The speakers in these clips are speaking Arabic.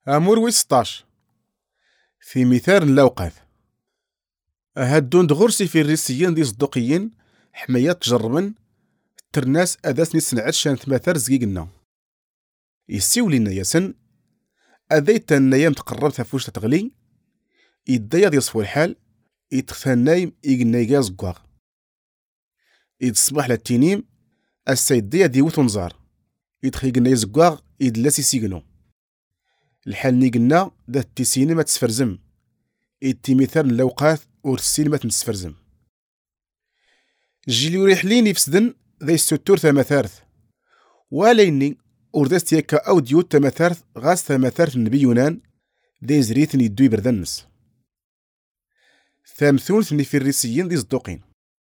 أمور 16 في مثال الأوقات. هادون دغرسي في الريسيين دي صدوقيين حماية تجرمن ترناس أداس نسنعت شان ثماثار زقيقنا يسيو لينا ياسن أذيت النايم تقرب تفوش تغلي يدايا يصفو الحال يتخنايم يقنا يقاز قواغ يتصبح للتينيم السيد ديا ديوث ونزار يدخي قنا يزقواغ يدلاسي سيقنو الحال نيقنا دا التيسيني ما تسفرزم إدتي مثال الأوقات ورسيل ما تنسفرزم جيلي وريح ليني فسدن ذا يستوتور ثماثارث وليني وردست يكا أوديو ثماثارث غاز ثماثارث النبي يونان ذا يزريثني يدوي بردنس ثامثولثني في الريسيين دي صدوقين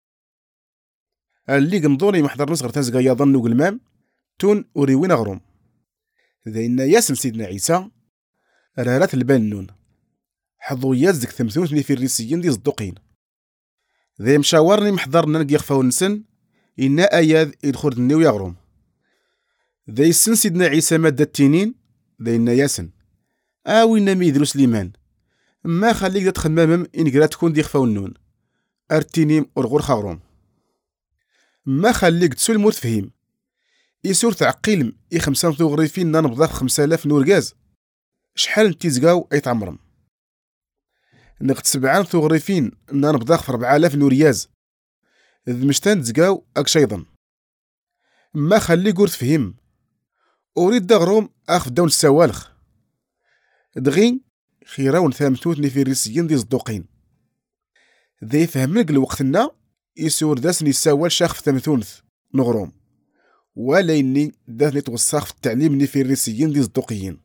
اللي قمضوني محضر نصغر تازقا يظن قلمام تون وريوين أغروم ذا إنا ياسن سيدنا عيسى رارات البانون حظو يازك ثمثولثني في الريسيين دي صدوقين ذا مشاورني محضرنا نقيخفا ونسن إنا آياذ يدخل النيو يغروم ذا يسن سيدنا عيسى مادة التنين ذا إنا ياسن آوينا ميدلو سليمان ما خليك دات خمامم إن قرا تكون ديخفا ونون أرتينيم أرغور خاغروم ما خليك تسول موت فهيم يسور تعقيلم خمسان ثوغريفين نانبضاف 5000 نور غاز شحال نتيزقاو أي تعمرم نقد 7 ثوغريفين نانبضاف 4000 نورياز إذ مشتان تزقاو أكشيضا ما خليك قرت فهيم أريد دغروم أخف دون السوالخ دغين خيراون ثامثوثني في الريسيين دي صدوقين ذا يفهمك الوقتنا يسور داسني السوال شاخ في ثامثونث نغروم ولا إني داثني توساخ في التعليم في الريسيين دي صدوقيين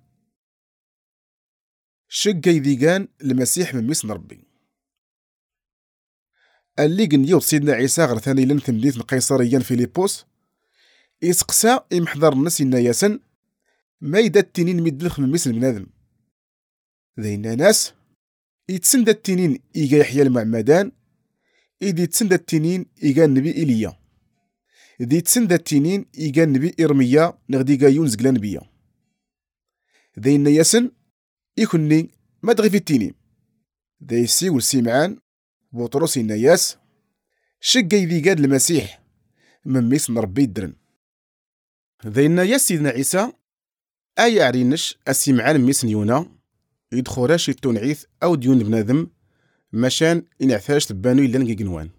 شقا يذيقان المسيح من ميسن ربي اللي قنيوض سيدنا عيسى غير ثاني لن تمديث قيصريا فيليبوس يسقسا يمحضر الناس إنا ياسن ما يدا التنين ميدلخ من ميسن بنادم ذينا ناس يتسند التنين إيقا يحيى المعمدان إيدي يتسند التنين إيقا النبي إيليا إيدي يتسند التنين إيقا النبي إرميا نغدي قايون زقلا نبيا ذينا ياسن يكوني ما دغي في التنين ذا يسيول سيمعان بطرس النياس شقا يذي قاد المسيح من ميسن ربي الدرن ذا النياس سيدنا عيسى أي عرينش السيمعان ميسن يونا يدخوراش التونعيث أو ديون بنادم مشان إنعثاش تبانو إلا نقيقنوان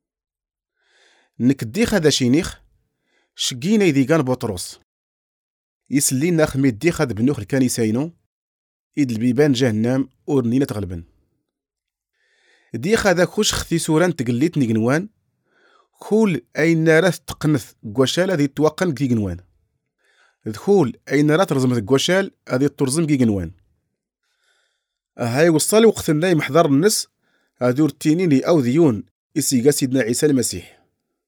نكديخ هذا شينيخ شقينا يذي قان بطرس يسلينا خميد ديخ هذا بنوخ الكنيسينو إيد البيبان جهنم ورنينا تغلبن ديخ هذا كوش خثي سوران تقليت نيقنوان كل أين راه تقنث قوشال هذه توقن كيقنوان دخول أين راه ترزم قوشال هذه ترزم كيقنوان هاي وصل وقتنا يمحضر النس هذو التينيني أو ذيون إسيقا سيدنا عيسى المسيح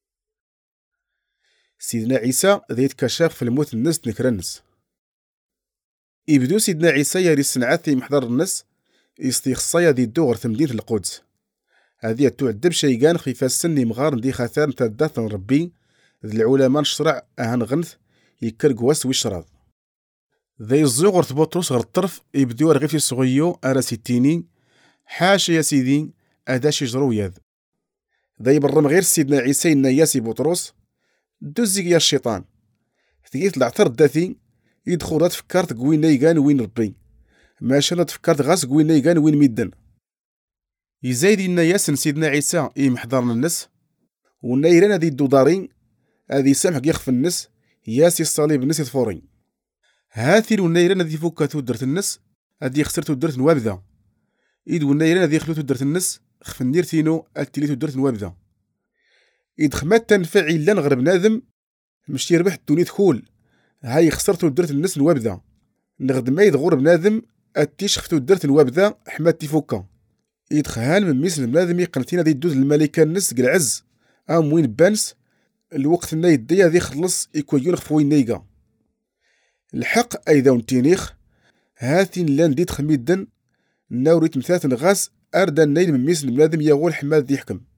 سيدنا عيسى ذي يتكشف في الموت النس نكرنس يبدو سيدنا عيسى يري السنعات يمحضر النس يستيخصايا ذي الدور تمدينة القدس هذه تعذب شيقان خفاف سني مغار ندي خاثار نتداث ربي ذي العلماء نشرع أهان غنث يكر قواس ويشراض ذي الزغر بطرس غير الطرف يبدو رغيف الصغيو أراسي التيني حاشا يا سيدي أداش يجرو ياذ ذي برم غير سيدنا عيسى النياسي بطرس دوزيق يا الشيطان ثقيت العطر الداثي يدخل تفكرت قوين نيقان وين ربي ما شاء تفكرت غاس قوين نيقان وين ميدن يزايد النياس سيدنا عيسى محضرنا النس والنيران هذي الدودارين هذي سامح يخف النس ياسي الصليب النس يطفورين هاثي والنيران هذي فوكاتو درت النس هذي خسرتو درت نوابذا إيد والنيران هذي خلوتو درت النس خف النيرتينو التليتو درت نوابذا إيد خمات تنفع إلا نغرب نادم مش يربح الدنيا تخول هاي خسرتو درت النس نوابذا نغد ما يدغور بنادم التيش خفتو درت نوابذا حمات تيفوكا يدخهان من ميسن بنادم يقنتينا دي الدوز الملكة النس قلعز وين بانس الوقت النا يديا ذي خلص يكويون خفوين نيقا الحق أيضا ونتينيخ هاثين لان ديت خميدن ناوريت مثاث غاس أردا النيل من ميسن بنادم يغول حماد ذي حكم